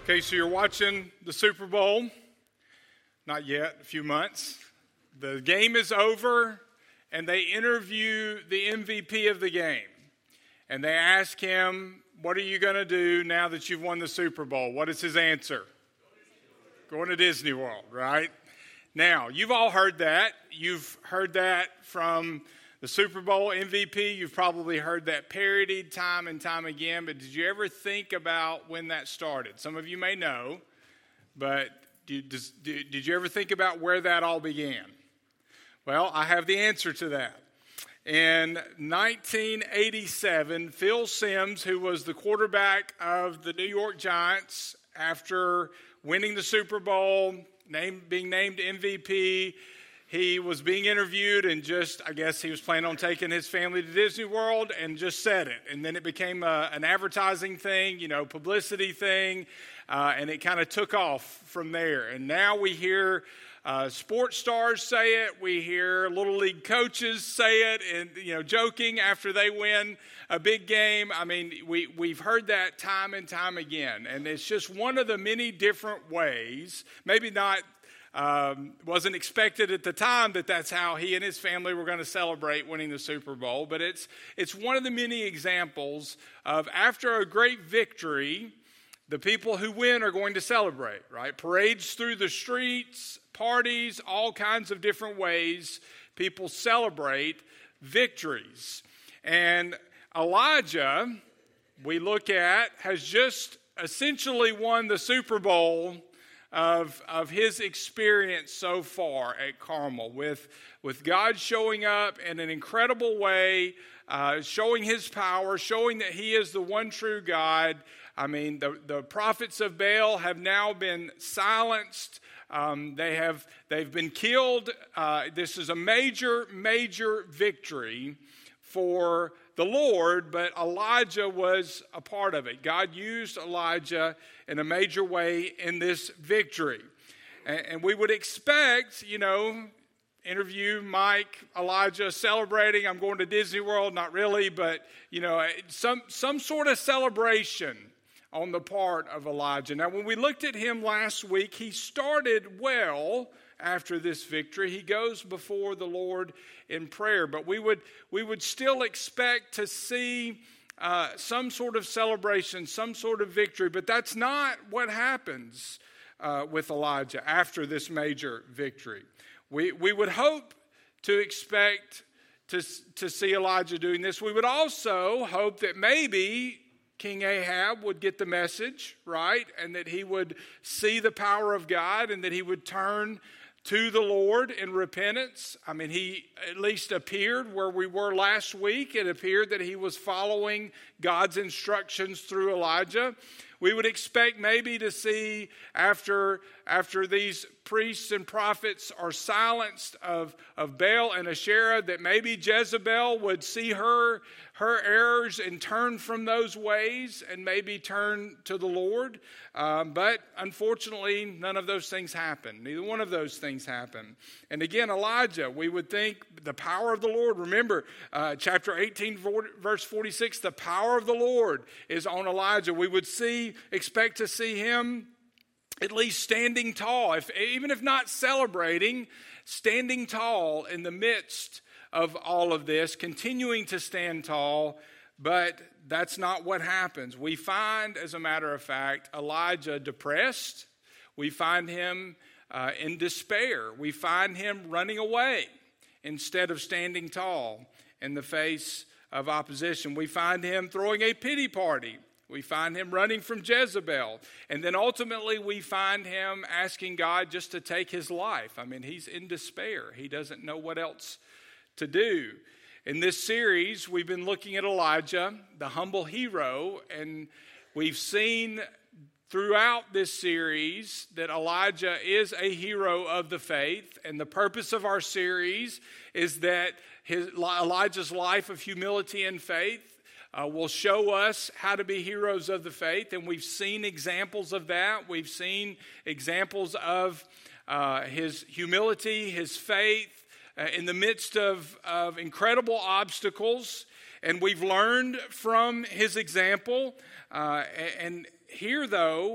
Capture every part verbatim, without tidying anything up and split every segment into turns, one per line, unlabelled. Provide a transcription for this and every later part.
Okay, so you're watching the Super Bowl. Not yet, a few months. The game is over, and they interview the M V P of the game. And they ask him, what are you going to do now that you've won the Super Bowl? What is his answer? Going to Disney World, right? Now, you've all heard that. You've heard that from the Super Bowl M V P. You've probably heard that parodied time and time again. But did you ever think about when that started? Some of you may know, but did, did you ever think about where that all began? Well, I have the answer to that. In nineteen eighty-seven, Phil Simms, who was the quarterback of the New York Giants, after winning the Super Bowl, named, being named M V P, he was being interviewed and just, I guess he was planning on taking his family to Disney World and just said it. And then it became a, an advertising thing, you know, publicity thing, uh, and it kind of took off from there. And now we hear uh, sports stars say it. We hear Little League coaches say it and, you know, joking after they win a big game. I mean, we, we've heard that time and time again. And it's just one of the many different ways, maybe not Um, wasn't expected at the time that that's how he and his family were going to celebrate winning the Super Bowl. But it's it's one of the many examples of after a great victory, the people who win are going to celebrate, right? Parades through the streets, parties, all kinds of different ways people celebrate victories. And Elijah, we look at, has just essentially won the Super Bowl Of, of his experience so far at Carmel, with, with God showing up in an incredible way, uh, showing his power, showing that he is the one true God. I mean, the, the prophets of Baal have now been silenced. Um, they have, they've been killed. Uh, this is a major, major victory for the Lord, but Elijah was a part of it. God used Elijah in a major way in this victory. And, and we would expect, you know, interview Mike, Elijah celebrating, I'm going to Disney World, not really, but, you know, some, some sort of celebration on the part of Elijah. Now, when we looked at him last week, he started well. After this victory, he goes before the Lord in prayer. But we would we would still expect to see uh, some sort of celebration, some sort of victory. But that's not what happens uh, with Elijah after this major victory. We we would hope to expect to to see Elijah doing this. We would also hope that maybe King Ahab would get the message, right? And that he would see the power of God and that he would turn to the Lord in repentance. I mean, he at least appeared where we were last week. It appeared that he was following God's instructions through Elijah. We would expect maybe to see after, after these priests and prophets are silenced of, of Baal and Asherah, that maybe Jezebel would see her, her errors and turn from those ways and maybe turn to the Lord. Um, but unfortunately, none of those things happen. Neither one of those things happen. And again, Elijah, we would think the power of the Lord. Remember, uh, chapter eighteen, verse forty-six, the power of the Lord is on Elijah. We would see, expect to see him at least standing tall, if, even if not celebrating, standing tall in the midst of all of this, continuing to stand tall. But that's not what happens. We find, as a matter of fact, Elijah depressed. We find him uh, in despair. We find him running away instead of standing tall in the face of opposition. We find him throwing a pity party. We find him running from Jezebel. And then ultimately we find him asking God just to take his life. I mean, he's in despair. He doesn't know what else to do. In this series, we've been looking at Elijah, the humble hero, and we've seen throughout this series that Elijah is a hero of the faith. And the purpose of our series is that his, Elijah's life of humility and faith Uh, will show us how to be heroes of the faith, and we've seen examples of that. We've seen examples of uh, his humility, his faith, uh, in the midst of, of incredible obstacles, and we've learned from his example. Uh, and here, though,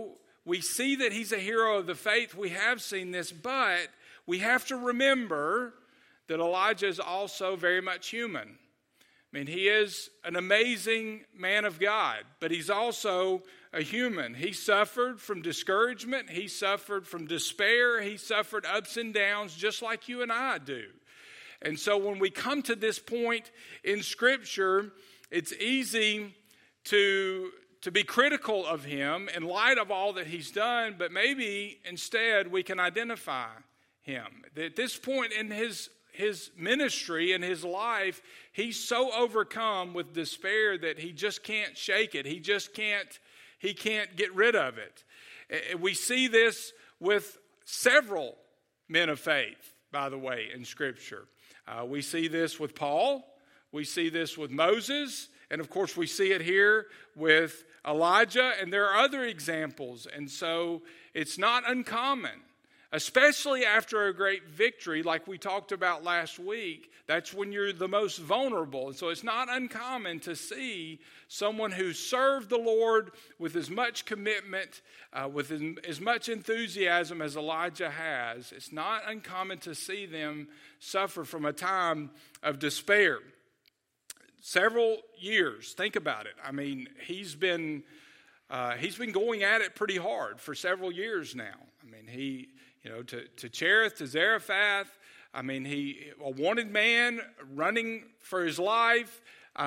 we see that he's a hero of the faith. We have seen this, but we have to remember that Elijah is also very much human. I mean, he is an amazing man of God, but he's also a human. He suffered from discouragement. He suffered from despair. He suffered ups and downs just like you and I do. And so when we come to this point in Scripture, it's easy to, to be critical of him in light of all that he's done, but maybe instead we can identify him. At this point in his his ministry and his life, he's so overcome with despair that he just can't shake it. He just can't, he can't get rid of it. We see this with several men of faith, by the way, in Scripture. Uh, we see this with Paul. We see this with Moses. And of course, we see it here with Elijah. And there are other examples. And so it's not uncommon, especially after a great victory like we talked about last week. That's when you're the most vulnerable. And so it's not uncommon to see someone who served the Lord with as much commitment, uh, with as, as much enthusiasm as Elijah has. It's not uncommon to see them suffer from a time of despair. Several years, think about it. I mean, he's been uh, he's been going at it pretty hard for several years now. I mean, he... You know, to, to Cherith, to Zarephath. I mean, he, a wanted man running for his life,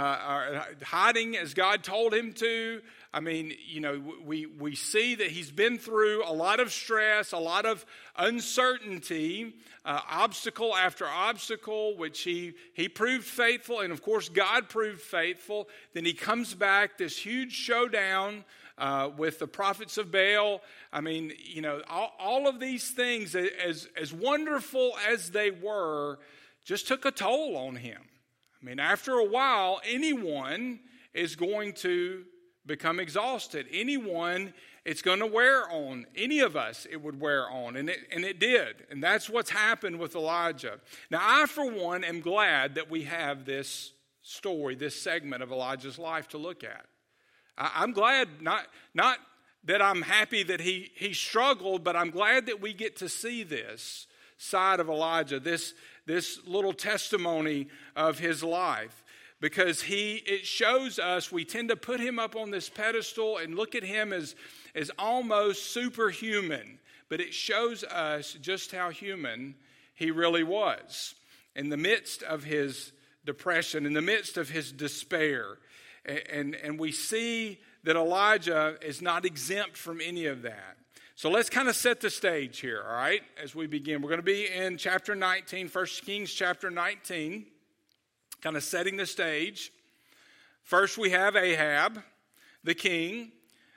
uh, hiding as God told him to. I mean, you know, we, we see that he's been through a lot of stress, a lot of uncertainty, uh, obstacle after obstacle, which he, he proved faithful. And of course, God proved faithful. Then he comes back, this huge showdown Uh, with the prophets of Baal. I mean, you know, all, all of these things, as, as wonderful as they were, just took a toll on him. I mean, after a while, anyone is going to become exhausted. Anyone, it's going to wear on. Any of us, it would wear on. And it, and it did. And that's what's happened with Elijah. Now, I, for one, am glad that we have this story, this segment of Elijah's life to look at. I'm glad, not not that I'm happy that he, he struggled, but I'm glad that we get to see this side of Elijah, this, this little testimony of his life. Because he it shows us, we tend to put him up on this pedestal and look at him as, as almost superhuman. But it shows us just how human he really was. In the midst of his depression, in the midst of his despair. And, and we see that Elijah is not exempt from any of that. So let's kind of set the stage here, all right, as we begin. We're going to be in chapter nineteen, First Kings chapter nineteen, kind of setting the stage. First we have Ahab, the king.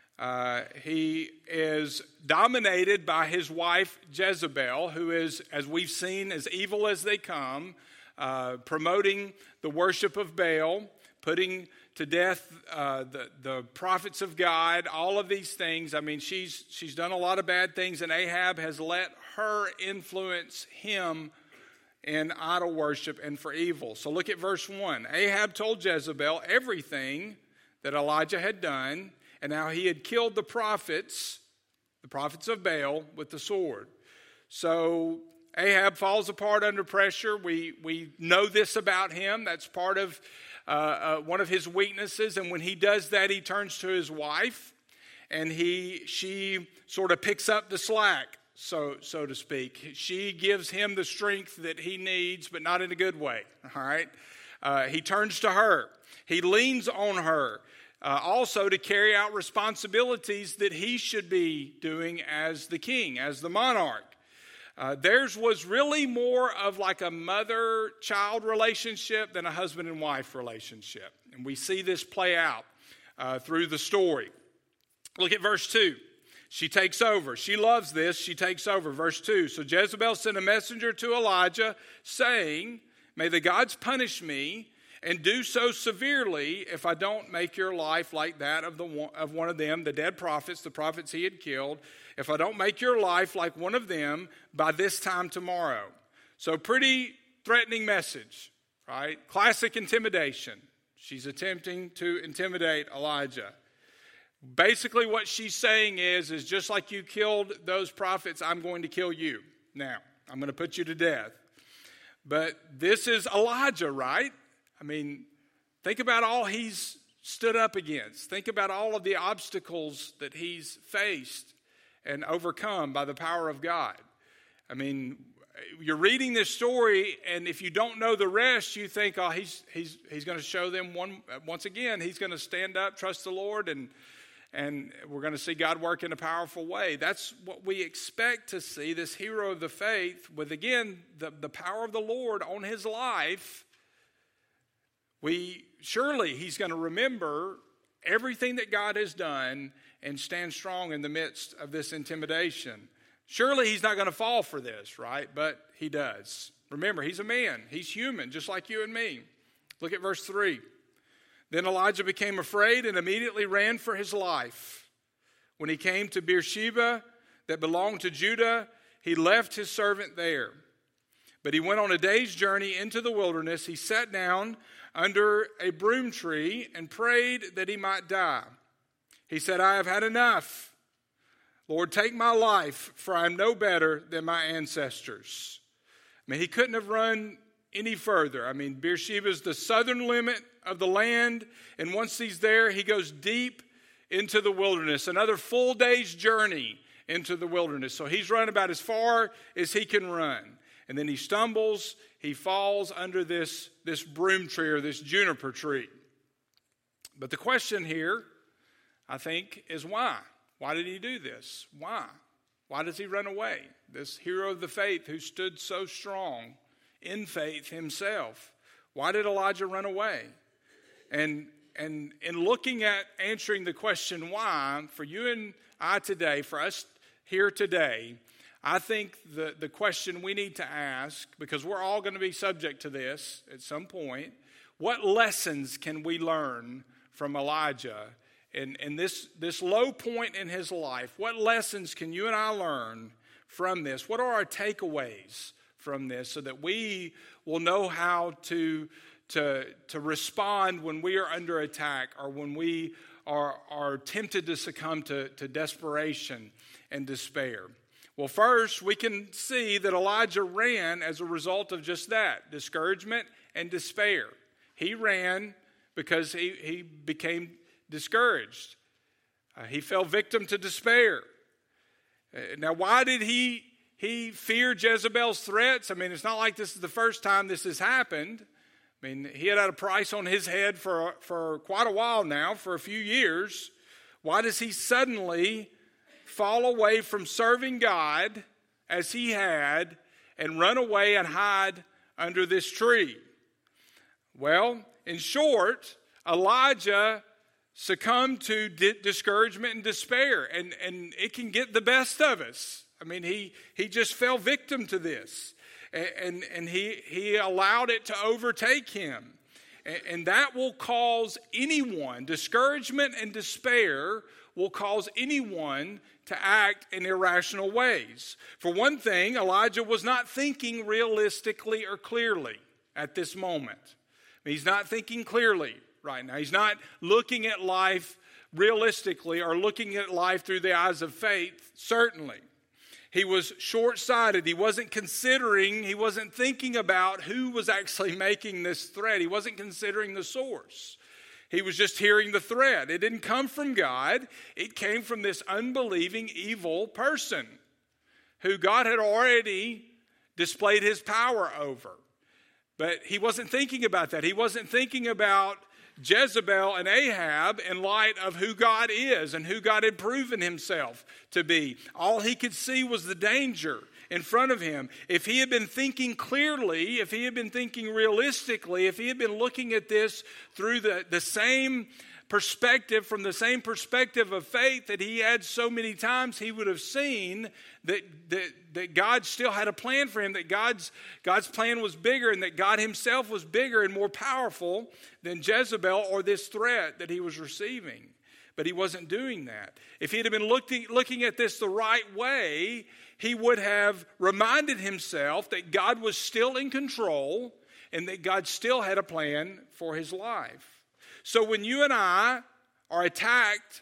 Uh, he is dominated by his wife Jezebel, who is, as we've seen, as evil as they come, uh, promoting the worship of Baal, putting to death uh, the, the prophets of God, all of these things. I mean, she's she's done a lot of bad things, and Ahab has let her influence him in idol worship and for evil. So look at verse one. Ahab told Jezebel everything that Elijah had done, and how he had killed the prophets, the prophets of Baal, with the sword. So Ahab falls apart under pressure. We, we know this about him. That's part of Uh, uh, one of his weaknesses, and when he does that, he turns to his wife, and he she sort of picks up the slack, so so to speak. She gives him the strength that he needs, but not in a good way. All right, uh, he turns to her. He leans on her, uh, also to carry out responsibilities that he should be doing as the king, as the monarch. Uh, theirs was really more of like a mother-child relationship than a husband and wife relationship. And we see this play out uh, through the story. Look at verse two. She takes over. She loves this. She takes over. Verse two. So Jezebel sent a messenger to Elijah saying, "May the gods punish me and do so severely if I don't make your life like that of, the one, of one of them, the dead prophets, the prophets he had killed. If I don't make your life like one of them by this time tomorrow." So pretty threatening message, right? Classic intimidation. She's attempting to intimidate Elijah. Basically what she's saying is, is just like you killed those prophets, I'm going to kill you. Now, I'm going to put you to death. But this is Elijah, right? I mean, think about all he's stood up against. Think about all of the obstacles that he's faced and overcome by the power of God. I mean, you're reading this story, and if you don't know the rest, you think, oh, he's he's he's going to show them one once again. He's going to stand up, trust the Lord, and and we're going to see God work in a powerful way. That's what we expect to see, this hero of the faith, with, again, the, the power of the Lord on his life. We surely he's going to remember everything that God has done and stand strong in the midst of this intimidation. Surely he's not going to fall for this, right? But he does. Remember, he's a man. He's human, just like you and me. Look at verse three. Then Elijah became afraid and immediately ran for his life. When he came to Beersheba that belonged to Judah, he left his servant there. But he went on a day's journey into the wilderness. He sat down under a broom tree and prayed that he might die. He said, I have had enough. Lord, take my life, for I am no better than my ancestors. I mean, he couldn't have run any further. I mean, Beersheba is the southern limit of the land, and once he's there, he goes deep into the wilderness, another full day's journey into the wilderness. So he's run about as far as he can run. And then he stumbles, he falls under this, this broom tree or this juniper tree. But the question here, I think, is why? Why did he do this? Why? Why does he run away? This hero of the faith who stood so strong in faith himself. Why did Elijah run away? And, and in looking at answering the question why, for you and I today, for us here today, I think the, the question we need to ask, because we're all going to be subject to this at some point, what lessons can we learn from Elijah in, in this, this low point in his life? What lessons can you and I learn from this? What are our takeaways from this so that we will know how to, to, to respond when we are under attack or when we are, are tempted to succumb to, to desperation and despair? Well, first, we can see that Elijah ran as a result of just that, discouragement and despair. He ran because he, he became discouraged. Uh, he fell victim to despair. Uh, now, why did he, he fear Jezebel's threats? I mean, it's not like this is the first time this has happened. I mean, he had had a price on his head for, for quite a while now, for a few years. Why does he suddenly fall away from serving God as he had and run away and hide under this tree? Well, in short, Elijah succumbed to di- discouragement and despair, and, and it can get the best of us. I mean, he, he just fell victim to this, and, and, and he, he allowed it to overtake him. And, and that will cause anyone, discouragement and despair will cause anyone to act in irrational ways. For one thing, Elijah was not thinking realistically or clearly at this moment. He's not thinking clearly right now. He's not looking at life realistically or looking at life through the eyes of faith, certainly. He was short-sighted. He wasn't considering, he wasn't thinking about who was actually making this threat. He wasn't considering the source. He was just hearing the threat. It didn't come from God. It came from this unbelieving, evil person who God had already displayed his power over. But he wasn't thinking about that. He wasn't thinking about Jezebel and Ahab in light of who God is and who God had proven himself to be. All he could see was the danger in front of him. If he had been thinking clearly, if he had been thinking realistically, if he had been looking at this through the, the same perspective, from the same perspective of faith that he had so many times, he would have seen that, that, that God still had a plan for him, that God's, God's plan was bigger, and that God himself was bigger and more powerful than Jezebel or this threat that he was receiving. But he wasn't doing that. If he had been looking, looking at this the right way, he would have reminded himself that God was still in control and that God still had a plan for his life. So when you and I are attacked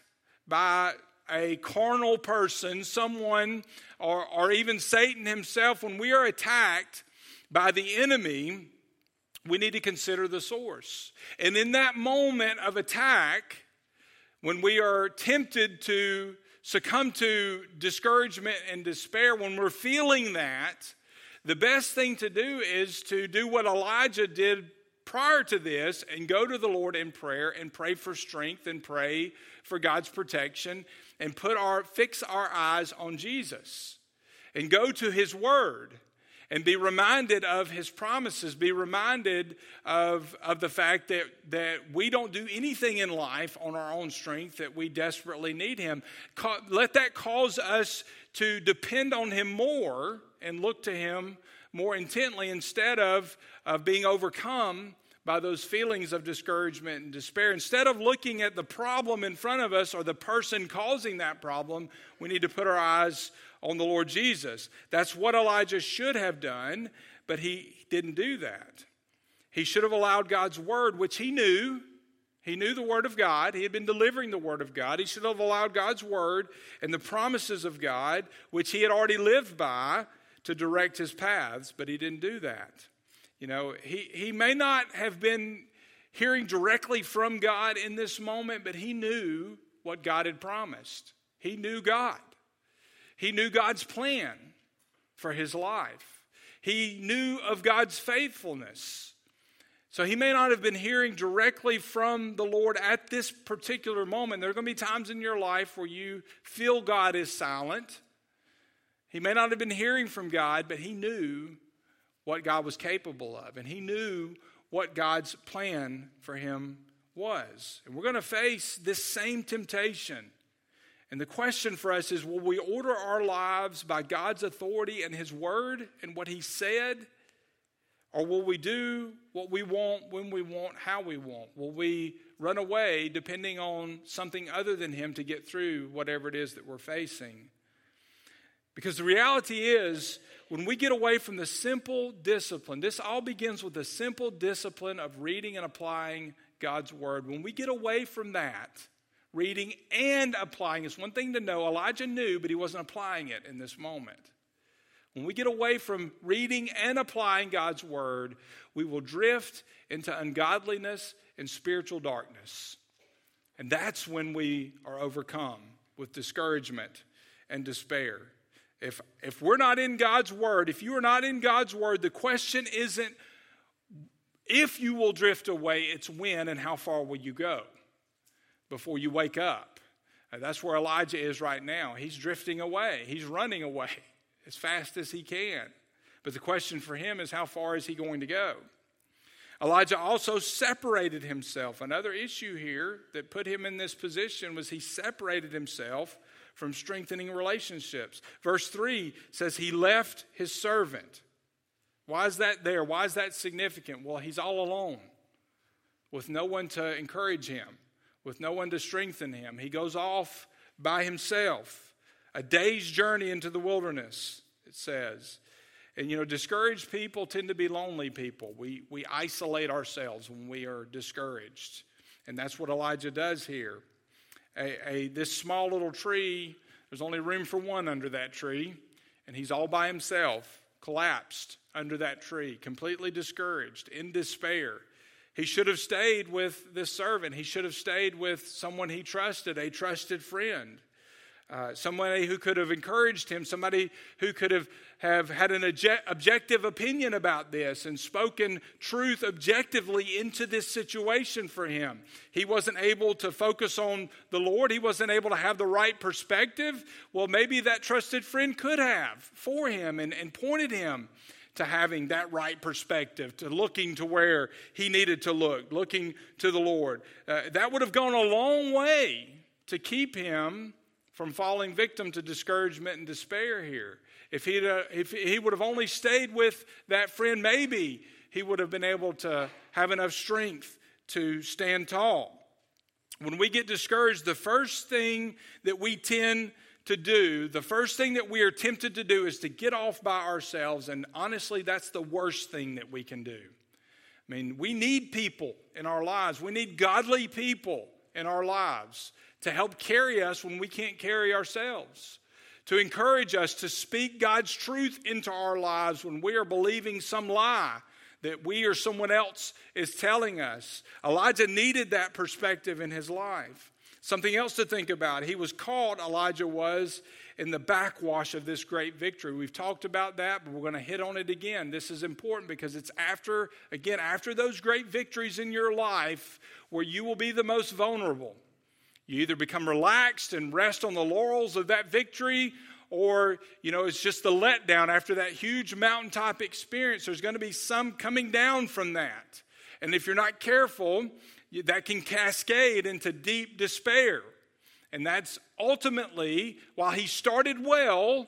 by a carnal person, someone, or, or even Satan himself, when we are attacked by the enemy, we need to consider the source. And in that moment of attack, when we are tempted to succumb to discouragement and despair, when we're feeling that, the best thing to do is to do what Elijah did prior to this and go to the Lord in prayer and pray for strength and pray for God's protection and put our fix our eyes on Jesus and go to his word and be reminded of his promises, be reminded of, of the fact that, that we don't do anything in life on our own strength, that we desperately need him. Let that cause us to depend on him more and look to him more intently instead of, of being overcome by those feelings of discouragement and despair. Instead of looking at the problem in front of us or the person causing that problem, we need to put our eyes on the Lord Jesus. That's what Elijah should have done, but he didn't do that. He should have allowed God's word, which he knew. He knew the word of God. He had been delivering the word of God. He should have allowed God's word and the promises of God, which he had already lived by, to direct his paths, but he didn't do that. You know, he, he may not have been hearing directly from God in this moment, but he knew what God had promised. He knew God. He knew God's plan for his life. He knew of God's faithfulness. So he may not have been hearing directly from the Lord at this particular moment. There are going to be times in your life where you feel God is silent. He may not have been hearing from God, but he knew what God was capable of. And he knew what God's plan for him was. And we're going to face this same temptation. And the question for us is, will we order our lives by God's authority and his word and what he said? Or will we do what we want, when we want, how we want? Will we run away depending on something other than him to get through whatever it is that we're facing? Because the reality is, when we get away from the simple discipline, this all begins with the simple discipline of reading and applying God's word. When we get away from that, reading and applying, it's one thing to know. Elijah knew, but he wasn't applying it in this moment. When we get away from reading and applying God's word, we will drift into ungodliness and spiritual darkness. And that's when we are overcome with discouragement and despair. If, if we're not in God's word, if you are not in God's word, the question isn't if you will drift away, it's when and how far will you go before you wake up. And that's where Elijah is right now. He's drifting away. He's running away as fast as he can. But the question for him is, how far is he going to go? Elijah also separated himself. Another issue here that put him in this position was he separated himself from strengthening relationships. Verse three says he left his servant. Why is that there? Why is that significant? Well, he's all alone with no one to encourage him, with no one to strengthen him. He goes off by himself, a day's journey into the wilderness, it says. And, you know, discouraged people tend to be lonely people. We, we isolate ourselves when we are discouraged. And that's what Elijah does here. A, a, this small little tree, there's only room for one under that tree, and he's all by himself, collapsed under that tree, completely discouraged, in despair. He should have stayed with this servant. He should have stayed with someone he trusted, a trusted friend, uh, somebody who could have encouraged him, somebody who could have, have had an object, objective opinion about this and spoken truth objectively into this situation for him. He wasn't able to focus on the Lord. He wasn't able to have the right perspective. Well, maybe that trusted friend could have for him and, and pointed him to having that right perspective, to looking to where he needed to look, looking to the Lord. Uh, that would have gone a long way to keep him from falling victim to discouragement and despair here. If, he'd, uh, if he would have only stayed with that friend, maybe he would have been able to have enough strength to stand tall. When we get discouraged, the first thing that we tend to do, the first thing that we are tempted to do is to get off by ourselves. And honestly, that's the worst thing that we can do. I mean, we need people in our lives. We need godly people in our lives to help carry us when we can't carry ourselves, to encourage us to speak God's truth into our lives when we are believing some lie that we or someone else is telling us. Elijah needed that perspective in his life. Something else to think about. He was caught, Elijah was, in the backwash of this great victory. We've talked about that, but we're going to hit on it again. This is important because it's after, again, after those great victories in your life where you will be the most vulnerable. You either become relaxed and rest on the laurels of that victory, or, you know, it's just the letdown after that huge mountaintop experience. There's going to be some coming down from that. And if you're not careful, that can cascade into deep despair. And that's ultimately, while he started well,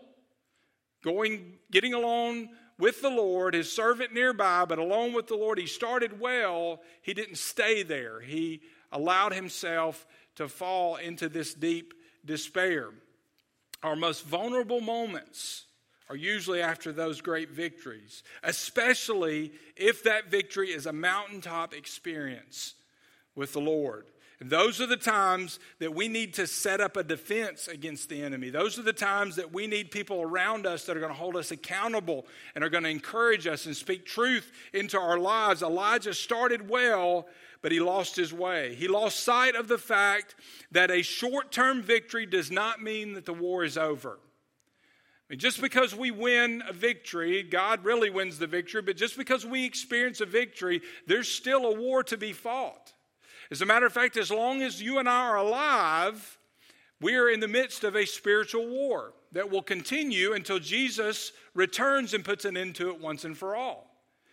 going, getting along with the Lord, his servant nearby, but alone with the Lord, he started well. He didn't stay there. He allowed himself to fall into this deep despair. Our most vulnerable moments are usually after those great victories, especially if that victory is a mountaintop experience with the Lord. And those are the times that we need to set up a defense against the enemy. Those are the times that we need people around us that are going to hold us accountable and are going to encourage us and speak truth into our lives. Elijah started well, but he lost his way. He lost sight of the fact that a short-term victory does not mean that the war is over. I mean, just because we win a victory, God really wins the victory, but just because we experience a victory, there's still a war to be fought. As a matter of fact, as long as you and I are alive, we are in the midst of a spiritual war that will continue until Jesus returns and puts an end to it once and for all.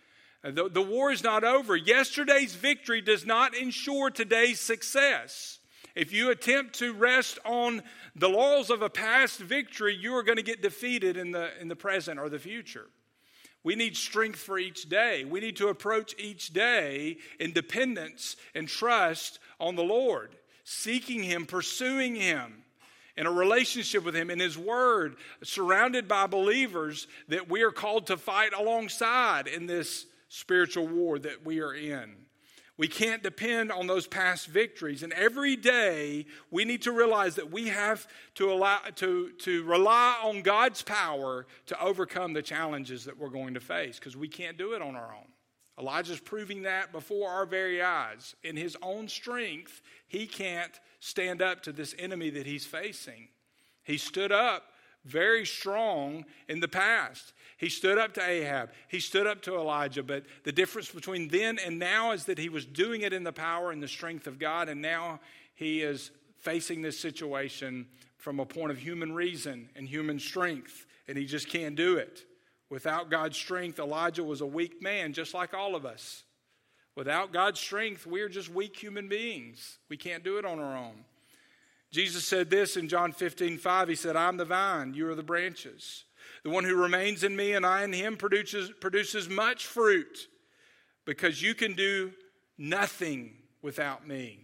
The, the war is not over. Yesterday's victory does not ensure today's success. If you attempt to rest on the laurels of a past victory, you are going to get defeated in the, in the present or the future. We need strength for each day. We need to approach each day in dependence and trust on the Lord, seeking Him, pursuing Him, in a relationship with Him, in His Word, surrounded by believers that we are called to fight alongside in this spiritual war that we are in. We can't depend on those past victories. And every day we need to realize that we have to allow to, to rely on God's power to overcome the challenges that we're going to face, because we can't do it on our own. Elijah's proving that before our very eyes. In his own strength, he can't stand up to this enemy that he's facing. He stood up very strong in the past. He stood up to Ahab. He stood up to Elijah. But the difference between then and now is that he was doing it in the power and the strength of God. And now he is facing this situation from a point of human reason and human strength. And he just can't do it. Without God's strength, Elijah was a weak man, just like all of us. Without God's strength, we are just weak human beings. We can't do it on our own. Jesus said this in John fifteen five. He said, "I'm the vine, you are the branches. The one who remains in me and I in him produces, produces much fruit, because you can do nothing without me."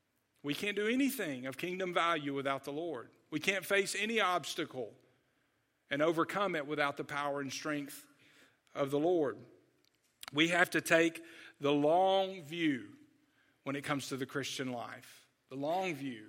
We can't do anything of kingdom value without the Lord. We can't face any obstacle and overcome it without the power and strength of the Lord. We have to take the long view when it comes to the Christian life. The long view.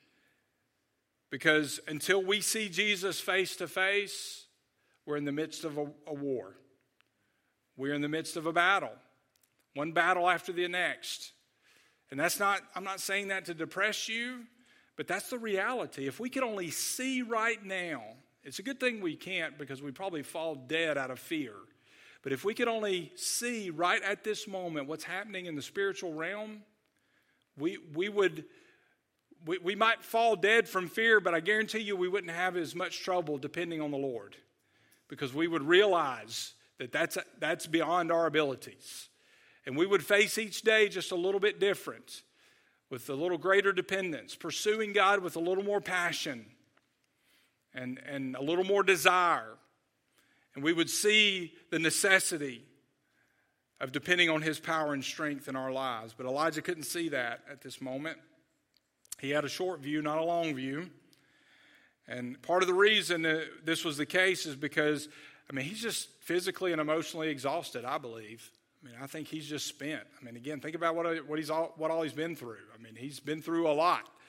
Because until we see Jesus face to face, we're in the midst of a, a war. We're in the midst of a battle. One battle after the next. And that's not, I'm not saying that to depress you, but that's the reality. If we could only see right now, it's a good thing we can't, because we probably fall dead out of fear. But if we could only see right at this moment what's happening in the spiritual realm, we we would... We, we might fall dead from fear, but I guarantee you we wouldn't have as much trouble depending on the Lord, because we would realize that that's, that's beyond our abilities. And we would face each day just a little bit different, with a little greater dependence, pursuing God with a little more passion and, and a little more desire. And we would see the necessity of depending on His power and strength in our lives. But Elijah couldn't see that at this moment. He had a short view, not a long view. And part of the reason that this was the case is because, I mean, he's just physically and emotionally exhausted, I believe. I mean, I think he's just spent. I mean, again, think about what what he's all, what all he's been through. I mean, he's been through a lot.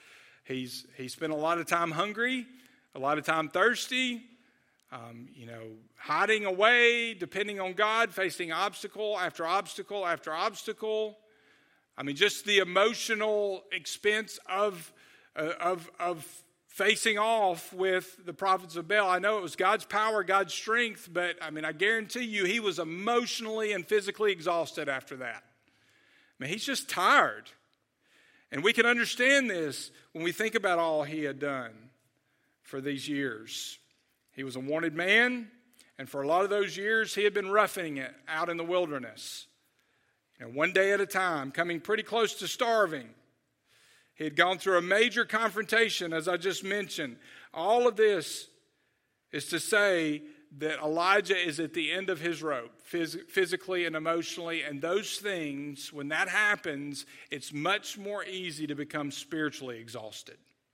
He's he spent a lot of time hungry, a lot of time thirsty, um, you know, hiding away, depending on God, facing obstacle after obstacle after obstacle. I mean, just the emotional expense of uh, of of facing off with the prophets of Baal. I know it was God's power, God's strength, but I mean, I guarantee you he was emotionally and physically exhausted after that. I mean, he's just tired. And we can understand this when we think about all he had done for these years. He was a wanted man, and for a lot of those years, he had been roughing it out in the wilderness. You know, one day at a time, coming pretty close to starving. He had gone through a major confrontation, as I just mentioned. All of this is to say that Elijah is at the end of his rope, phys- physically and emotionally. And those things, when that happens, it's much more easy to become spiritually exhausted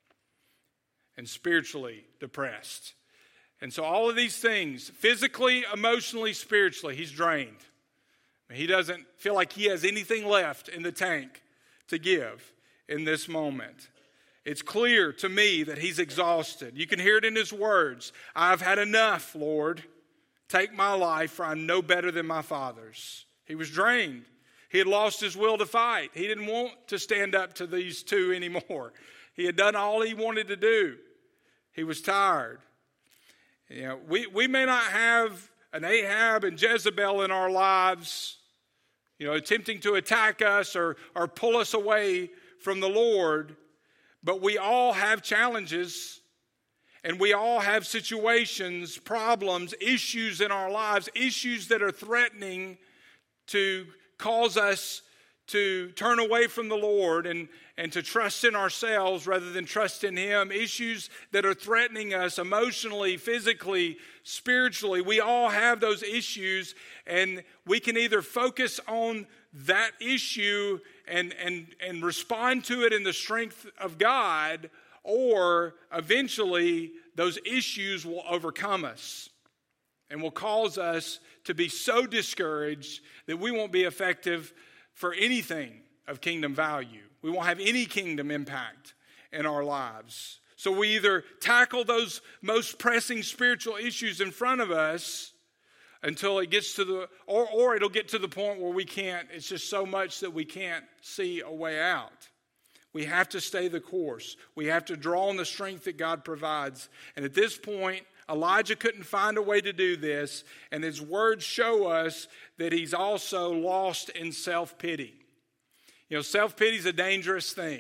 and spiritually depressed. And so all of these things, physically, emotionally, spiritually, he's drained. He doesn't feel like he has anything left in the tank to give in this moment. It's clear to me that he's exhausted. You can hear it in his words. I've had enough, Lord. Take my life, for I'm no better than my father's. He was drained. He had lost his will to fight. He didn't want to stand up to these two anymore. He had done all he wanted to do. He was tired. You know, we, we may not have an Ahab and Jezebel in our lives, you know, attempting to attack us or, or pull us away from the Lord, but we all have challenges, and we all have situations, problems, issues in our lives, issues that are threatening to cause us to turn away from the Lord and, and to trust in ourselves rather than trust in Him, issues that are threatening us emotionally, physically, spiritually. We all have those issues, and we can either focus on that issue and, and, and respond to it in the strength of God, or eventually those issues will overcome us and will cause us to be so discouraged that we won't be effective for anything of kingdom value. We won't have any kingdom impact in our lives. So we either tackle those most pressing spiritual issues in front of us until it gets to the, or, or it'll get to the point where we can't, it's just so much that we can't see a way out. We have to stay the course. We have to draw on the strength that God provides. And at this point, Elijah couldn't find a way to do this, and his words show us that he's also lost in self-pity. You know, self-pity is a dangerous thing.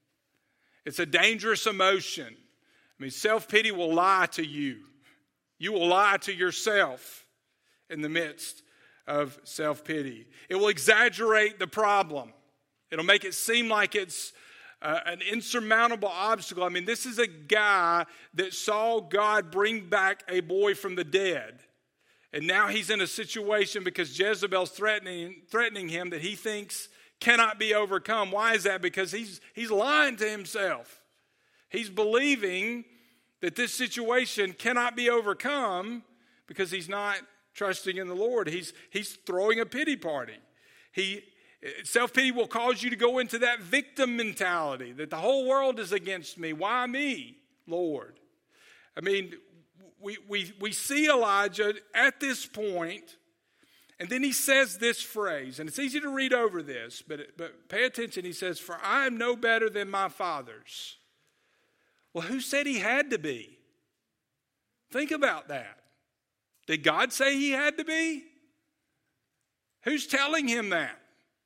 It's a dangerous emotion. I mean, self-pity will lie to you. You will lie to yourself in the midst of self-pity. It will exaggerate the problem. It'll make it seem like it's Uh, an insurmountable obstacle. I mean, this is a guy that saw God bring back a boy from the dead. And now he's in a situation because Jezebel's threatening, threatening him that he thinks cannot be overcome. Why is that? Because he's, he's lying to himself. He's believing that this situation cannot be overcome because he's not trusting in the Lord. He's, he's throwing a pity party. He Self-pity will cause you to go into that victim mentality, that the whole world is against me. Why me, Lord? I mean, we, we, we see Elijah at this point, and then he says this phrase, and it's easy to read over this, but, but pay attention. He says, "For I am no better than my fathers." Well, who said he had to be? Think about that. Did God say he had to be? Who's telling him that?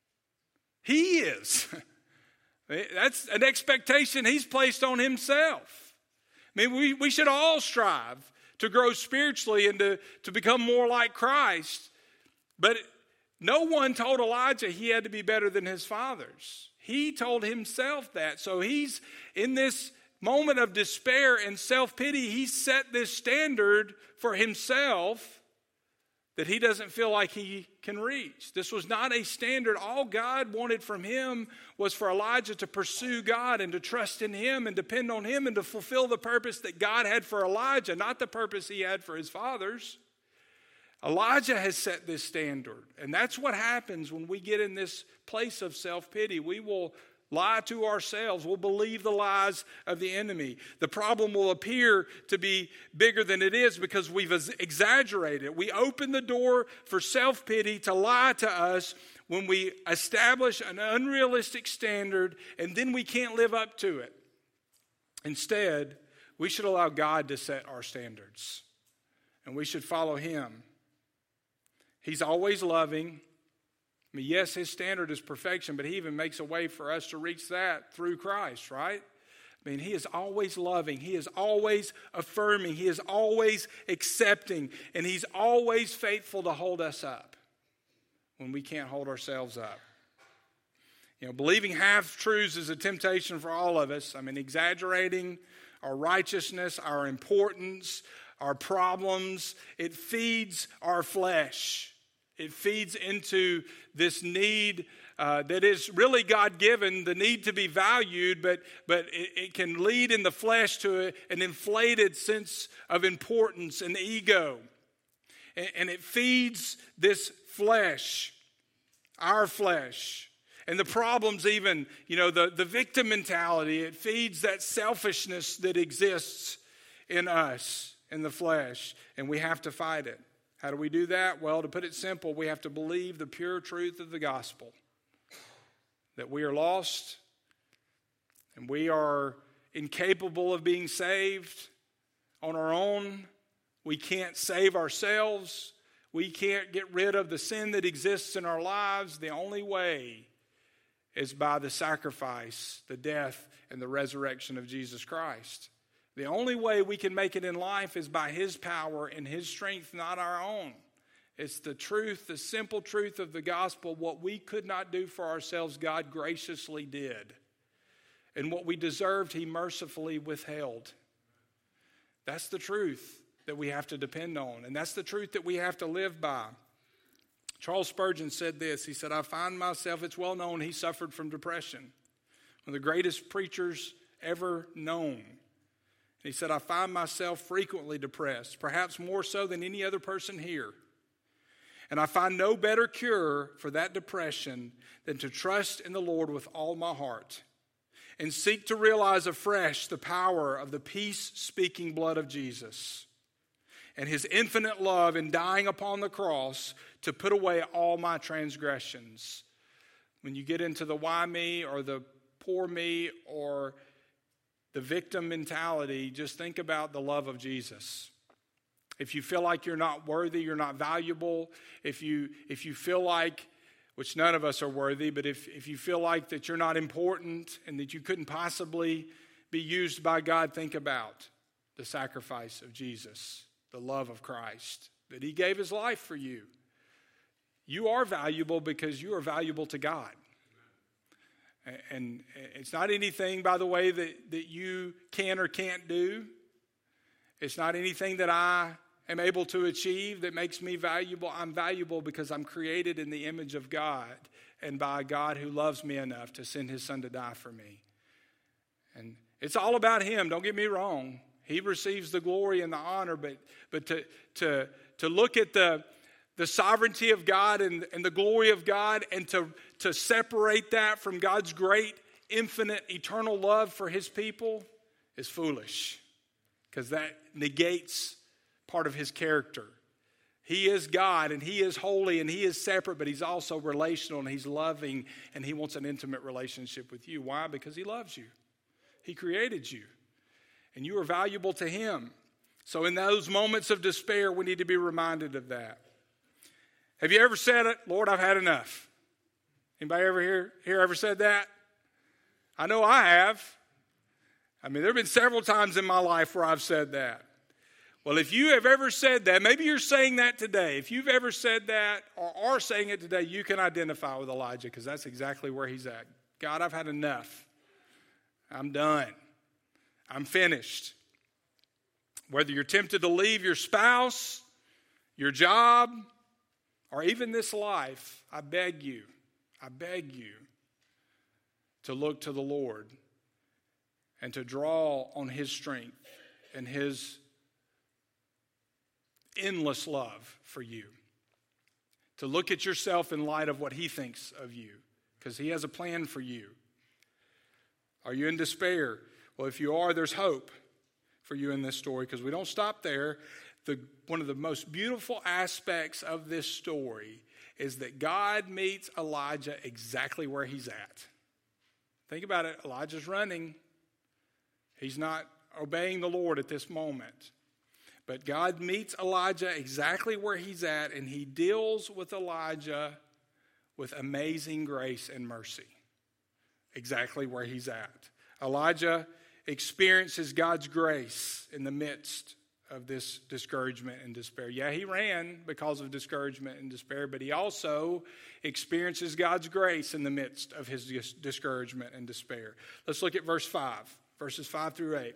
He is. That's an expectation he's placed on himself. I mean, we, we should all strive to grow spiritually and to, to become more like Christ. But no one told Elijah he had to be better than his fathers. He told himself that. So he's in this moment of despair and self-pity. He set this standard for himself that he doesn't feel like he can reach. This was not a standard. All God wanted from him was for Elijah to pursue God and to trust in Him and depend on Him and to fulfill the purpose that God had for Elijah, not the purpose he had for his fathers. Elijah has set this standard. And that's what happens when we get in this place of self-pity. We will lie to ourselves. We'll believe the lies of the enemy. The problem will appear to be bigger than it is because we've exaggerated it. We open the door for self-pity to lie to us when we establish an unrealistic standard and then we can't live up to it. Instead, we should allow God to set our standards, and we should follow him. He's always loving. I mean, yes, his standard is perfection, but he even makes a way for us to reach that through Christ, right? I mean, he is always loving. He is always affirming. He is always accepting, and he's always faithful to hold us up when we can't hold ourselves up. You know, believing half-truths is a temptation for all of us. I mean, exaggerating our righteousness, our importance, our problems. It feeds our flesh. It feeds into this need uh, that is really God-given, the need to be valued, but, but it, it can lead in the flesh to a, an inflated sense of importance and ego. And, and it feeds this flesh, our flesh. And the problems even, you know, the, the victim mentality, it feeds that selfishness that exists in us, in the flesh, and we have to fight it. How do we do that? Well, to put it simple, we have to believe the pure truth of the gospel, that we are lost and we are incapable of being saved on our own. We can't save ourselves. We can't get rid of the sin that exists in our lives. The only way is by the sacrifice, the death, and the resurrection of Jesus Christ. The only way we can make it in life is by his power and his strength, not our own. It's the truth, the simple truth of the gospel. What we could not do for ourselves, God graciously did. And what we deserved, he mercifully withheld. That's the truth that we have to depend on. And that's the truth that we have to live by. Charles Spurgeon said this. He said, I find myself, it's well known, he suffered from depression. One of the greatest preachers ever known. He said, I find myself frequently depressed, perhaps more so than any other person here. And I find no better cure for that depression than to trust in the Lord with all my heart and seek to realize afresh the power of the peace-speaking blood of Jesus and his infinite love in dying upon the cross to put away all my transgressions. When you get into the why me or the poor me or the victim mentality, just think about the love of Jesus. If you feel like you're not worthy, you're not valuable, if you if you feel like, which none of us are worthy, but if, if you feel like that you're not important and that you couldn't possibly be used by God, think about the sacrifice of Jesus, the love of Christ, that he gave his life for you. You are valuable because you are valuable to God. And it's not anything, by the way, that, that you can or can't do. It's not anything that I am able to achieve that makes me valuable. I'm valuable because I'm created in the image of God and by a God who loves me enough to send his son to die for me. And it's all about him, don't get me wrong. He receives the glory and the honor, but, but to, to, to look at the, the sovereignty of God and, and the glory of God and to, to separate that from God's great, infinite, eternal love for his people is foolish because that negates part of his character. He is God and he is holy and he is separate, but he's also relational and he's loving and he wants an intimate relationship with you. Why? Because he loves you. He created you. And you are valuable to him. So in those moments of despair, we need to be reminded of that. Have you ever said it? Lord, I've had enough. Anybody ever here, here ever said that? I know I have. I mean, there have been several times in my life where I've said that. Well, if you have ever said that, maybe you're saying that today. If you've ever said that or are saying it today, you can identify with Elijah because that's exactly where he's at. God, I've had enough. I'm done. I'm finished. Whether you're tempted to leave your spouse, your job, or even this life, I beg you, I beg you to look to the Lord and to draw on his strength and his endless love for you. To look at yourself in light of what he thinks of you, because he has a plan for you. Are you in despair? Well, if you are, there's hope for you in this story, because we don't stop there. The, one of the most beautiful aspects of this story is that God meets Elijah exactly where he's at. Think about it. Elijah's running. He's not obeying the Lord at this moment. But God meets Elijah exactly where he's at, and he deals with Elijah with amazing grace and mercy. Exactly where he's at. Elijah experiences God's grace in the midst of this discouragement and despair. Yeah, he ran because of discouragement and despair, but he also experiences God's grace in the midst of his dis- discouragement and despair. Let's look at verse five, verses five through eight.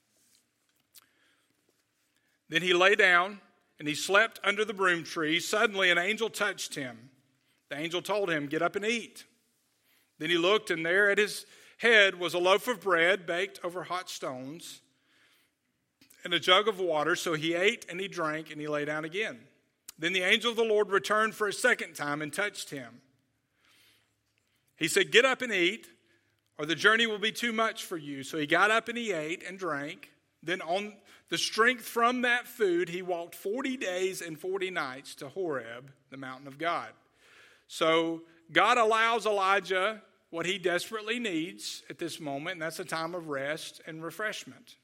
Then he lay down and he slept under the broom tree. Suddenly an angel touched him. The angel told him, "Get up and eat." Then he looked, and there at his head was a loaf of bread baked over hot stones and a jug of water. So he ate and he drank and he lay down again. Then the angel of the Lord returned for a second time and touched him. He said, "Get up and eat, or the journey will be too much for you." So he got up and he ate and drank. Then on the strength from that food, he walked forty days and forty nights to Horeb, the mountain of God. So God allows Elijah what he desperately needs at this moment, and that's a time of rest and refreshment.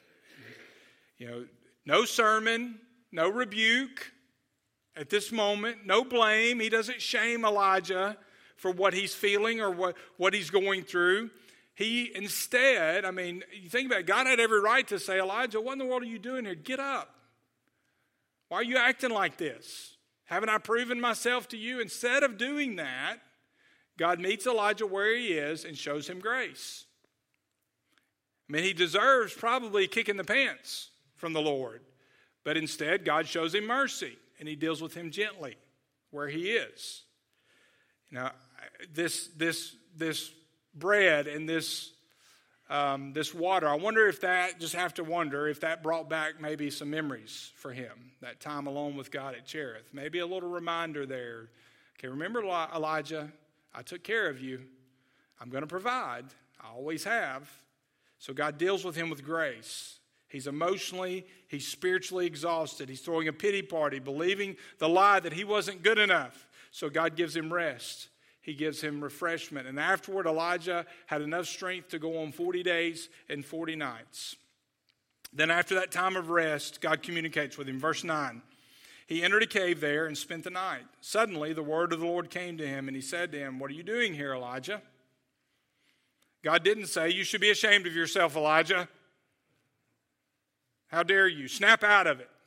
You know, no sermon, no rebuke at this moment, no blame. He doesn't shame Elijah for what he's feeling or what, what he's going through. He instead, I mean, you think about it, God had every right to say, "Elijah, what in the world are you doing here? Get up. Why are you acting like this? Haven't I proven myself to you?" Instead of doing that, God meets Elijah where he is and shows him grace. I mean, he deserves probably kicking the pants from the Lord. But instead, God shows him mercy, and he deals with him gently where he is. Now, this this this bread and this um, this water, I wonder if that, just have to wonder if that brought back maybe some memories for him, that time alone with God at Cherith. Maybe a little reminder there. Okay, remember Elijah? I took care of you. I'm going to provide. I always have. So God deals with him with grace. He's emotionally, he's spiritually exhausted. He's throwing a pity party, believing the lie that he wasn't good enough. So God gives him rest. He gives him refreshment. And afterward, Elijah had enough strength to go on forty days and forty nights. Then after that time of rest, God communicates with him. Verse nine. He entered a cave there and spent the night. Suddenly, the word of the Lord came to him, and he said to him, "What are you doing here, Elijah?" God didn't say, "You should be ashamed of yourself, Elijah. How dare you? Snap out of it.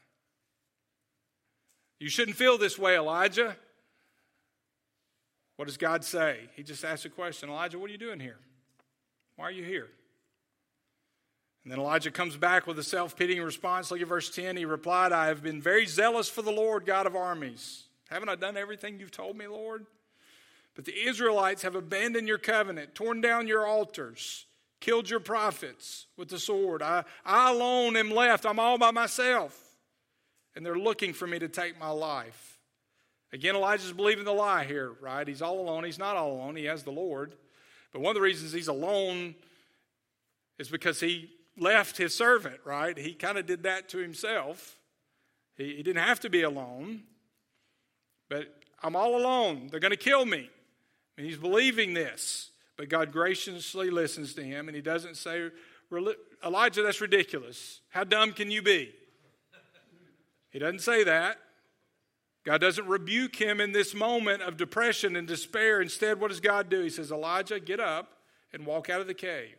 You shouldn't feel this way, Elijah." What does God say? He just asks a question. "Elijah, what are you doing here? Why are you here?" And then Elijah comes back with a self-pitying response. Look at verse ten. He replied, "I have been very zealous for the Lord God of armies. Haven't I done everything you've told me, Lord? But the Israelites have abandoned your covenant, torn down your altars, killed your prophets with the sword. I, I alone am left. I'm all by myself. And they're looking for me to take my life." Again, Elijah's believing the lie here, right? He's all alone. He's not all alone. He has the Lord. But one of the reasons he's alone is because he left his servant, right? He kind of did that to himself. He, he didn't have to be alone. But I'm all alone. They're going to kill me. And he's believing this. But God graciously listens to him, and he doesn't say, "Elijah, that's ridiculous. How dumb can you be?" He doesn't say that. God doesn't rebuke him in this moment of depression and despair. Instead, what does God do? He says, "Elijah, get up and walk out of the cave.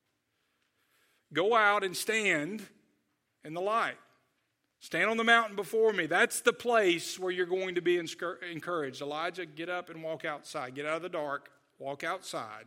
Go out and stand in the light. Stand on the mountain before me. That's the place where you're going to be encouraged. Elijah, get up and walk outside. Get out of the dark, walk outside."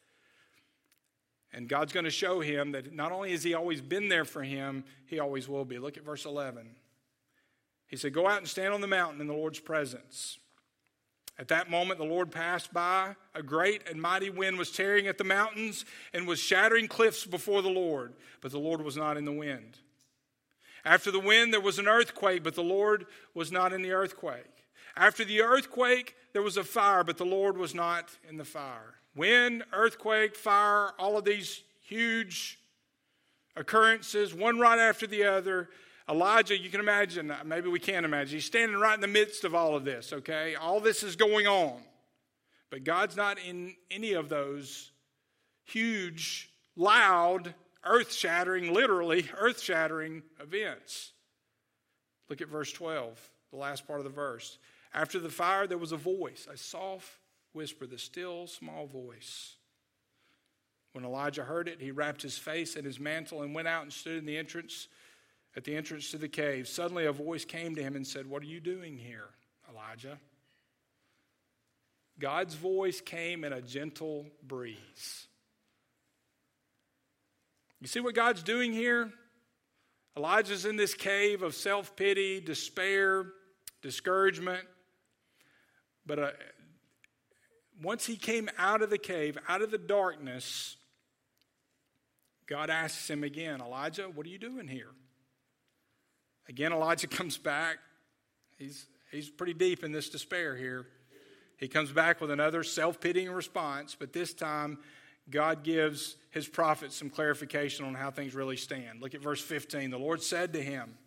And God's going to show him that not only has he always been there for him, he always will be. Look at verse eleven. He said, "Go out and stand on the mountain in the Lord's presence." At that moment, the Lord passed by. A great and mighty wind was tearing at the mountains and was shattering cliffs before the Lord. But the Lord was not in the wind. After the wind, there was an earthquake, but the Lord was not in the earthquake. After the earthquake, there was a fire, but the Lord was not in the fire. Wind, earthquake, fire, all of these huge occurrences, one right after the other. Elijah, you can imagine, maybe we can't imagine, he's standing right in the midst of all of this, okay? All this is going on. But God's not in any of those huge, loud, earth-shattering, literally earth-shattering events. Look at verse twelve, the last part of the verse. After the fire, there was a voice, a soft whisper, the still, small voice. When Elijah heard it, he wrapped his face in his mantle and went out and stood in the entrance, at the entrance to the cave. Suddenly a voice came to him and said, "What are you doing here, Elijah?" God's voice came in a gentle breeze. You see what God's doing here? Elijah's in this cave of self-pity, despair, discouragement. But uh, once he came out of the cave, out of the darkness, God asks him again, "Elijah, what are you doing here?" Again, Elijah comes back. He's, he's pretty deep in this despair here. He comes back with another self-pitying response, but this time God gives his prophet some clarification on how things really stand. Look at verse fifteen. The Lord said to him,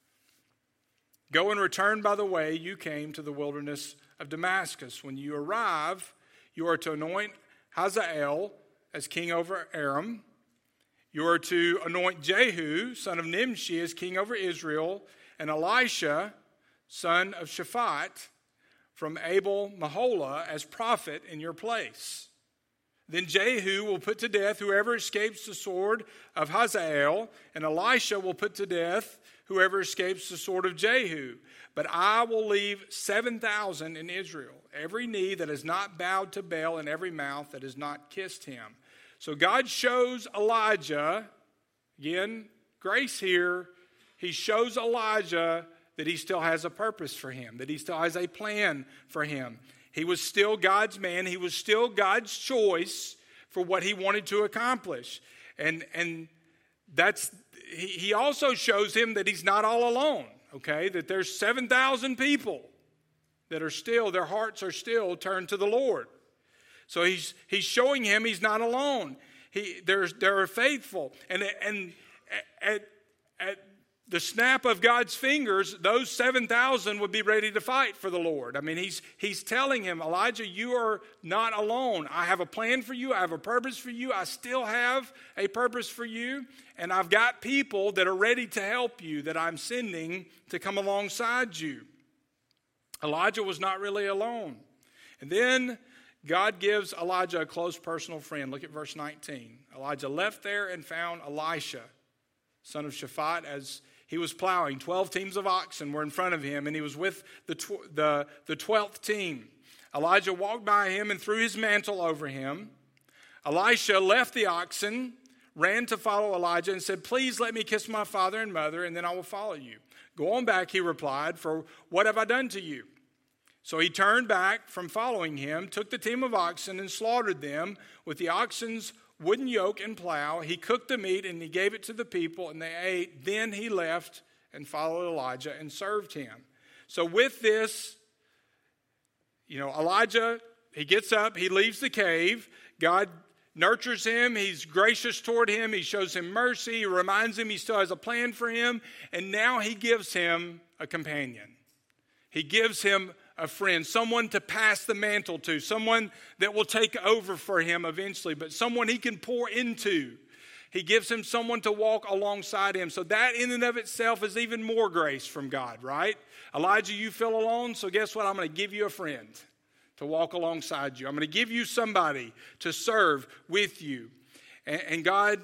"Go and return by the way you came to the wilderness of Damascus. When you arrive, you are to anoint Hazael as king over Aram. You are to anoint Jehu, son of Nimshi, as king over Israel, and Elisha, son of Shaphat, from Abel Maholah, as prophet in your place. Then Jehu will put to death whoever escapes the sword of Hazael, and Elisha will put to death whoever escapes the sword of Jehu. But I will leave seven thousand in Israel, every knee that has not bowed to Baal and every mouth that has not kissed him." So God shows Elijah, again, grace here, he shows Elijah that he still has a purpose for him, that he still has a plan for him. He was still God's man. He was still God's choice for what he wanted to accomplish. And, and that's he, he also shows him that he's not all alone, okay? That there's seven thousand people that are still, their hearts are still turned to the Lord. So he's he's showing him he's not alone. He there's they're faithful. And, and at, at the snap of God's fingers, those seven thousand would be ready to fight for the Lord. I mean, he's he's telling him, "Elijah, you are not alone. I have a plan for you. I have a purpose for you. I still have a purpose for you. And I've got people that are ready to help you that I'm sending to come alongside you." Elijah was not really alone. And then God gives Elijah a close personal friend. Look at verse nineteen. Elijah left there and found Elisha, son of Shaphat, as he was plowing. Twelve teams of oxen were in front of him, and he was with the, tw- the, the twelfth team. Elijah walked by him and threw his mantle over him. Elisha left the oxen, ran to follow Elijah, and said, "Please let me kiss my father and mother, and then I will follow you." "Go on back," he replied, "for what have I done to you?" So he turned back from following him, took the team of oxen and slaughtered them with the oxen's wooden yoke and plow. He cooked the meat and he gave it to the people and they ate. Then he left and followed Elijah and served him. So with this, you know, Elijah, he gets up, he leaves the cave. God nurtures him. He's gracious toward him. He shows him mercy. He reminds him he still has a plan for him. And now he gives him a companion. He gives him a friend, someone to pass the mantle to, someone that will take over for him eventually, but someone he can pour into. He gives him someone to walk alongside him. So that in and of itself is even more grace from God, right? Elijah, you feel alone, so guess what? I'm going to give you a friend to walk alongside you. I'm going to give you somebody to serve with you. And, and God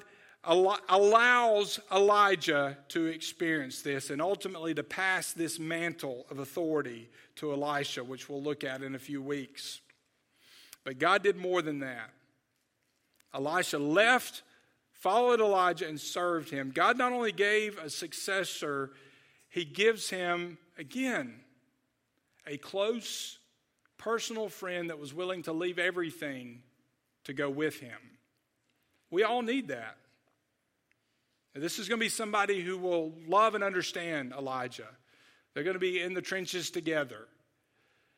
allows Elijah to experience this and ultimately to pass this mantle of authority to Elisha, which we'll look at in a few weeks. But God did more than that. Elisha left, followed Elijah, and served him. God not only gave a successor, he gives him, again, a close personal friend that was willing to leave everything to go with him. We all need that. This is going to be somebody who will love and understand Elijah. They're going to be in the trenches together.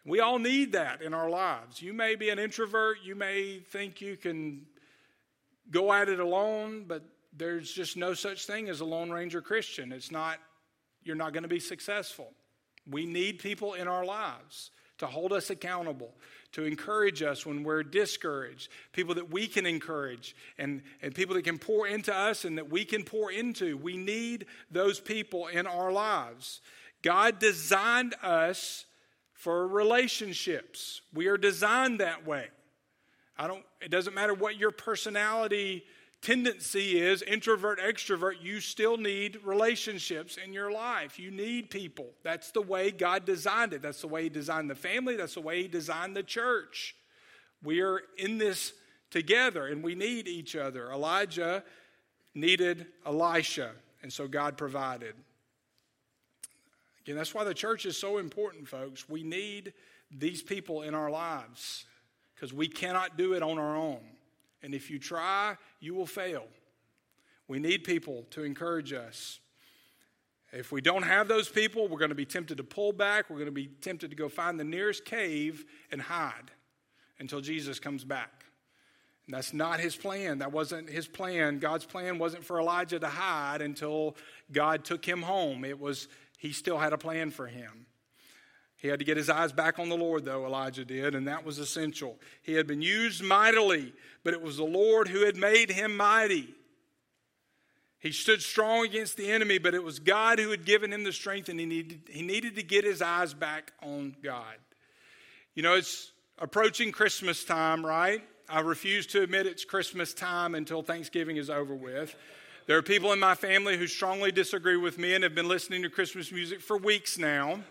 We all need that in our lives. You may be an introvert. You may think you can go at it alone, but there's just no such thing as a Lone Ranger Christian. It's not, you're not going to be successful. We need people in our lives to hold us accountable, to encourage us when we're discouraged, people that we can encourage, and, and people that can pour into us and that we can pour into. We need those people in our lives. God designed us for relationships. We are designed that way. I don't, it doesn't matter what your personality tendency is, introvert, extrovert, you still need relationships in your life. You need people. That's the way God designed it. That's the way He designed the family. That's the way He designed the church. We are in this together, and we need each other. Elijah needed Elisha, and so God provided. Again, that's why the church is so important, folks. We need these people in our lives because we cannot do it on our own. And if you try, you will fail. We need people to encourage us. If we don't have those people, we're going to be tempted to pull back. We're going to be tempted to go find the nearest cave and hide until Jesus comes back. And that's not His plan. That wasn't His plan. God's plan wasn't for Elijah to hide until God took him home. It was, He still had a plan for him. He had to get his eyes back on the Lord, though, Elijah did, and that was essential. He had been used mightily, but it was the Lord who had made him mighty. He stood strong against the enemy, but it was God who had given him the strength, and he needed, he needed to get his eyes back on God. You know, it's approaching Christmas time, right? I refuse to admit it's Christmas time until Thanksgiving is over with. There are people in my family who strongly disagree with me and have been listening to Christmas music for weeks now.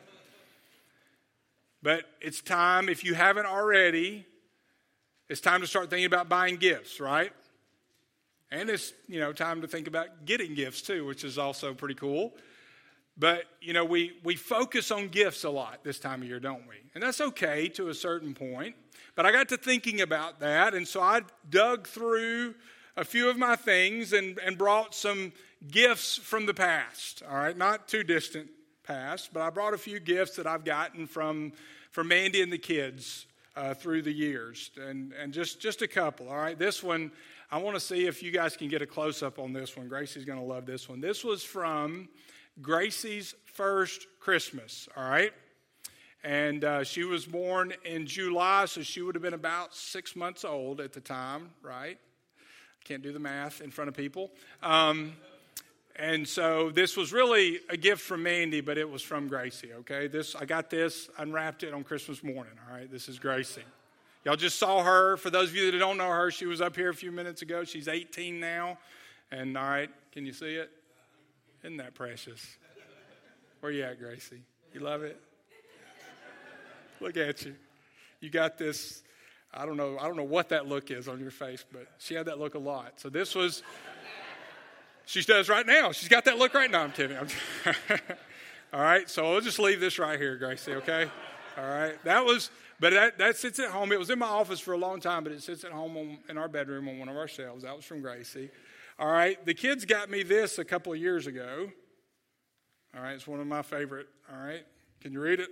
But it's time, if you haven't already, it's time to start thinking about buying gifts, right? And it's, you know, time to think about getting gifts too, which is also pretty cool. But, you know, we, we focus on gifts a lot this time of year, don't we? And that's okay to a certain point. But I got to thinking about that, and so I dug through a few of my things and, and brought some gifts from the past, all right? Not too distant past, but I brought a few gifts that I've gotten from, from Mandy and the kids uh, through the years, and, and just, just a couple, all right? This one, I want to see if you guys can get a close-up on this one. Gracie's going to love this one. This was from Gracie's first Christmas, all right? And uh, she was born in July, so she would have been about six months old at the time, right? Can't do the math in front of people. Um, and so this was really a gift from Mandy, but it was from Gracie, okay? This I got this, unwrapped it on Christmas morning, all right? This is Gracie. Y'all just saw her. For those of you that don't know her, she was up here a few minutes ago. She's eighteen now. And, all right, can you see it? Isn't that precious? Where you at, Gracie? You love it? Look at you. You got this, I don't know, I don't know what that look is on your face, but she had that look a lot. So this was, she does right now. She's got that look right now. I'm kidding. I'm all right, so we'll just leave this right here, Gracie, okay? All right, that was, but that, that sits at home. It was in my office for a long time, but it sits at home on, in our bedroom on one of our shelves. That was from Gracie. All right, the kids got me this a couple of years ago. All right, it's one of my favorite. All right, can you read it?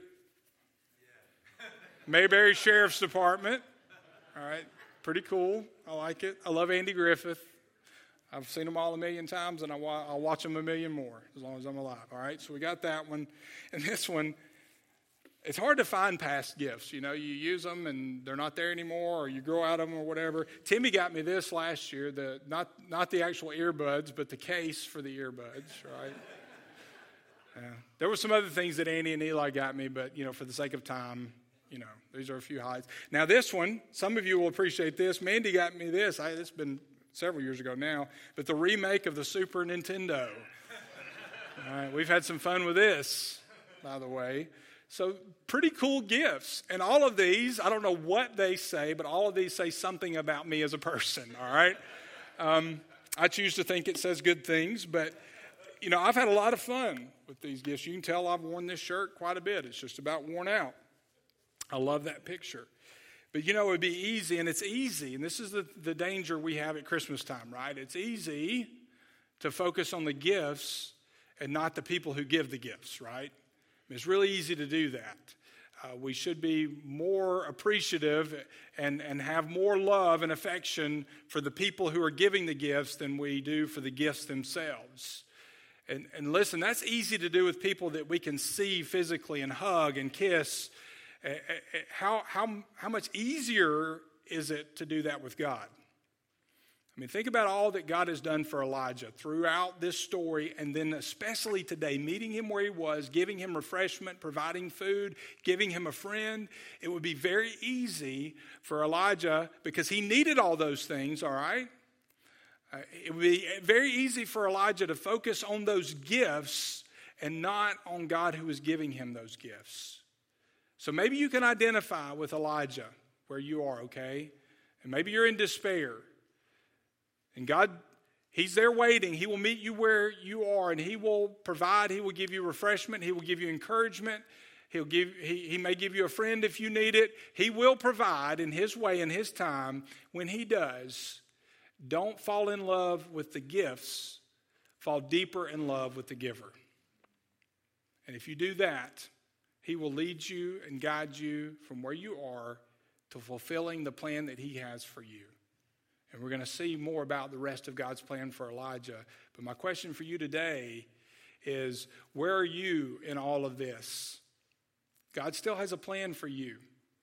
Mayberry Sheriff's Department. All right, pretty cool. I like it. I love Andy Griffith. I've seen them all a million times, and I'll watch them a million more as long as I'm alive. All right, so we got that one. And this one, it's hard to find past gifts. You know, you use them, and they're not there anymore, or you grow out of them or whatever. Timmy got me this last year, the not, not the actual earbuds, but the case for the earbuds, right? Yeah. There were some other things that Andy and Eli got me, but, you know, for the sake of time, you know, these are a few highlights. Now, this one, some of you will appreciate this. Mandy got me this. I, it's been several years ago now, but the remake of the Super Nintendo. All right, we've had some fun with this, by the way. So, pretty cool gifts. And all of these, I don't know what they say, but all of these say something about me as a person, all right? Um, I choose to think it says good things, but, you know, I've had a lot of fun with these gifts. You can tell I've worn this shirt quite a bit. It's just about worn out. I love that picture. But, you know, it would be easy, and it's easy, and this is the, the danger we have at Christmas time, right? It's easy to focus on the gifts and not the people who give the gifts, right? It's really easy to do that. Uh, we should be more appreciative and, and have more love and affection for the people who are giving the gifts than we do for the gifts themselves. And, and listen, that's easy to do with people that we can see physically and hug and kiss. Uh, how, how, how much easier is it to do that with God? I mean, think about all that God has done for Elijah throughout this story, and then especially today, meeting him where he was, giving him refreshment, providing food, giving him a friend. It would be very easy for Elijah, because he needed all those things, all right? Uh, it would be very easy for Elijah to focus on those gifts and not on God who was giving him those gifts. So maybe you can identify with Elijah where you are, okay? And maybe you're in despair. And God, he's there waiting. He will meet you where you are, and he will provide. He will give you refreshment. He will give you encouragement. He'll give, he, he may give you a friend if you need it. He will provide in his way, in his time. When he does, don't fall in love with the gifts. Fall deeper in love with the giver. And if you do that, he will lead you and guide you from where you are to fulfilling the plan that he has for you. And we're going to see more about the rest of God's plan for Elijah. But my question for you today is, where are you in all of this? God still has a plan for you.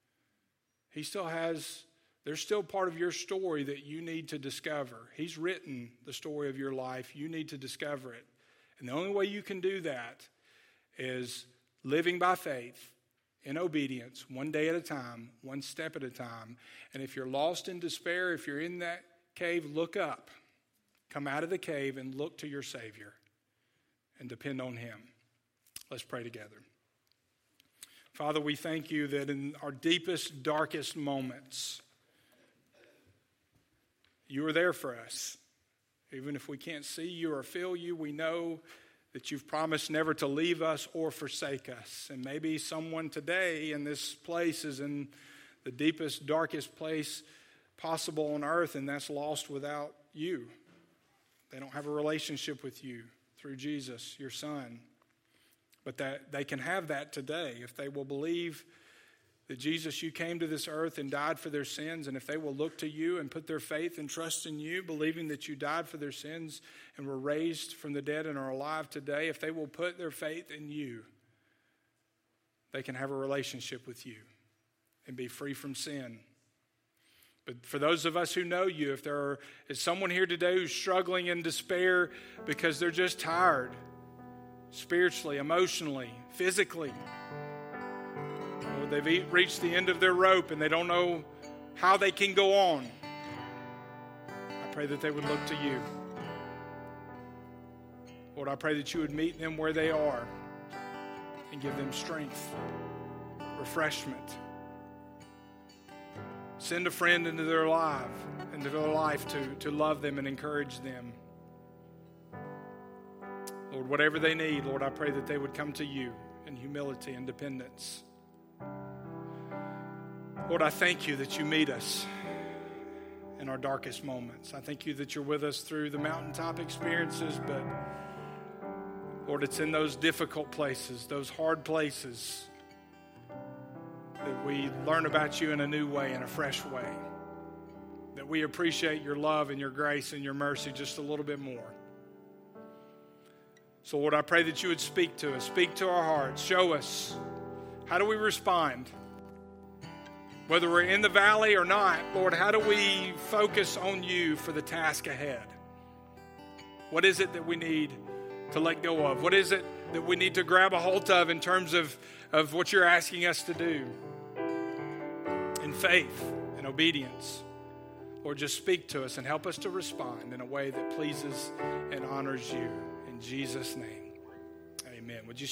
He still has, there's still part of your story that you need to discover. He's written the story of your life. You need to discover it. And the only way you can do that is living by faith, in obedience, one day at a time, one step at a time. And if you're lost in despair, if you're in that cave, look up. Come out of the cave and look to your Savior and depend on him. Let's pray together. Father, we thank you that in our deepest, darkest moments, you are there for us. Even if we can't see you or feel you, we know that you've promised never to leave us or forsake us. And maybe someone today in this place is in the deepest, darkest place possible on earth, and that's lost without you. They don't have a relationship with you through Jesus, your Son. But that they can have that today if they will believe that Jesus, you came to this earth and died for their sins, and if they will look to you and put their faith and trust in you, believing that you died for their sins and were raised from the dead and are alive today, if they will put their faith in you, they can have a relationship with you and be free from sin. But for those of us who know you, if there are, is someone here today who's struggling in despair because they're just tired, spiritually, emotionally, physically, they've reached the end of their rope and they don't know how they can go on, I pray that they would look to you. Lord, I pray that you would meet them where they are and give them strength, refreshment. Send a friend into their life, into their life to, to love them and encourage them. Lord, whatever they need, Lord, I pray that they would come to you in humility and dependence. Lord, I thank you that you meet us in our darkest moments. I thank you that you're with us through the mountaintop experiences, but Lord, it's in those difficult places, those hard places, that we learn about you in a new way, in a fresh way, that we appreciate your love and your grace and your mercy just a little bit more. So, Lord, I pray that you would speak to us, speak to our hearts, show us how do we respond. Whether we're in the valley or not, Lord, how do we focus on you for the task ahead? What is it that we need to let go of? What is it that we need to grab a hold of in terms of, of what you're asking us to do? In faith and obedience. Lord, just speak to us and help us to respond in a way that pleases and honors you. In Jesus' name, amen. Would you